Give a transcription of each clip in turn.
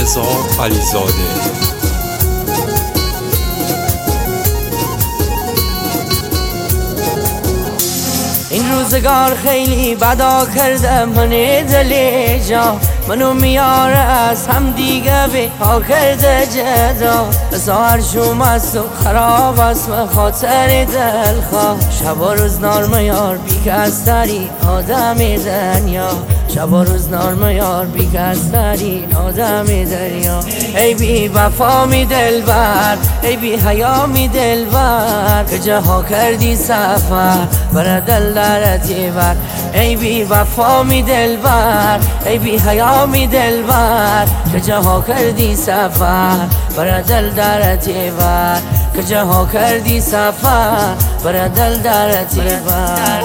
رضا علیزاده. این روزگار خیلی بدا کرده من دل جا، منو میاره از هم دیگه به ها کرده جدا. بزار شوم است و خراب است و خاطر دلخواه، شب و روز نارم یار بی کس داری آدم دنیا، شب و روز نارم یار بی کس داری آدم دریا. ای بی وفا می دلبر، ای بی حیا می دلبر، که جاها کردی سفر بر دل درتی بر. ای بی وفا می دلبر، ای بی حیا می دلبر، که جاها کردی سفر بر دل درتی بر، که جاها کردی سفر بر دل درتی بر.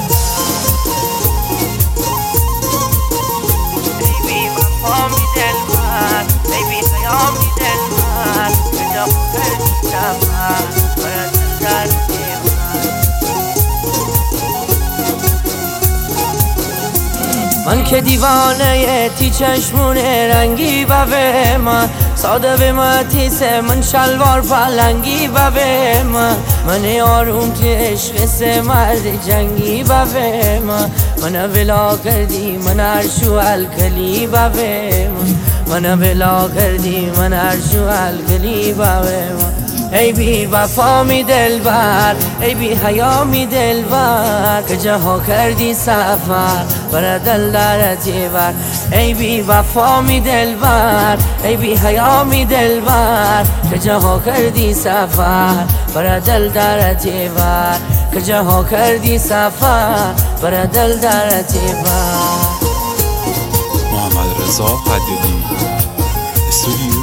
من که دیوانه تی چشمون رنگی و به من، ساده به من تیسه من شلوار پلنگی و به من آروم که عشق سه مرد جنگی و به من بلا کردی من عرشو الکلی و به من بلا کردی من عرشو الکلی و به ای بی وفا می دلبر، ای بی حیا می دلبر، که جاها کردی سفر بر دل درتی بر. ای بی وفا می دلبر، ای بی حیا می دلبر، که جاها کردی سفر بر دل درتی بر، که جاها کردی سفر بر دل درتی بر. محمد رضا حدیدی استودیو